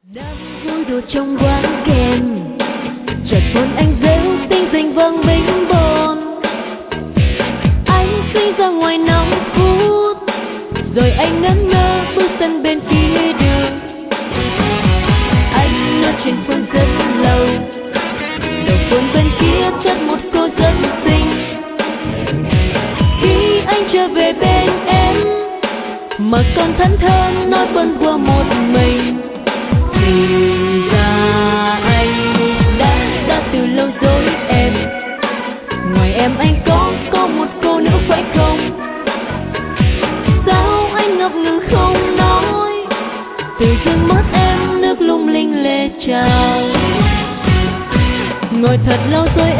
Năm vui đùa trong quán kem, chợt hôn anh rêu xinh xinh vang bĩnh bồn. Anh phi ra ngoài 5 phút, rồi anh ngẩn ngơ bước sân bên kia đường. Anh ở trên phone rất lâu, đầu phone bên kia chất một cô rất xinh. Khi anh trở về bên em, mà còn thẫn thờ nói bâng quơ một mình. Thì ra anh đã từ lâu dối em. Ngoài em anh có một cô nữa phải không? Sao anh ngập ngừng không nói? Từ dương mắt em nước lung linh lệ trào. Ngồi thật lâu rồi